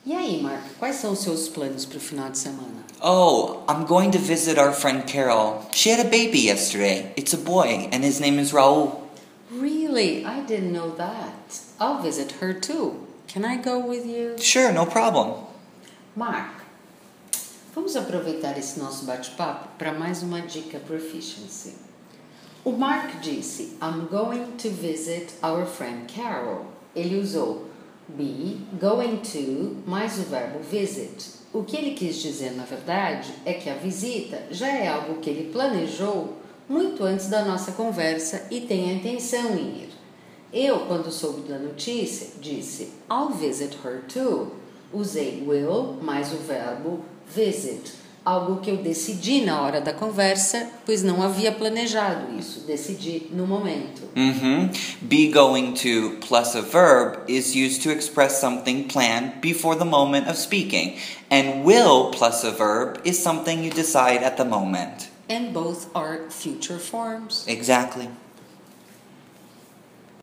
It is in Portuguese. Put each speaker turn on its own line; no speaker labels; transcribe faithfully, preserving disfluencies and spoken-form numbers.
E aí, Mark, quais são os seus planos para o final de semana?
Oh, I'm going to visit our friend Carol. She had a baby yesterday. It's a boy, and his name is Raul.
Really? I didn't know that. I'll visit her too. Can I go with you?
Sure, no problem.
Mark, vamos aproveitar esse nosso bate-papo para mais uma dica Proficiency. O Mark disse, I'm going to visit our friend Carol. Ele usou be, going to, mais o verbo visit. O que ele quis dizer, na verdade, é que a visita já é algo que ele planejou muito antes da nossa conversa e tem a intenção em ir. Eu, quando soube da notícia, disse I'll visit her too. Usei will mais o verbo visit, algo que eu decidi na hora da conversa, pois não havia planejado isso, decidi no momento.
Mm-hmm. Be going to plus a verb is used to express something planned before the moment of speaking, and will plus a verb is something you decide at the moment.
And both are future forms.
Exactly.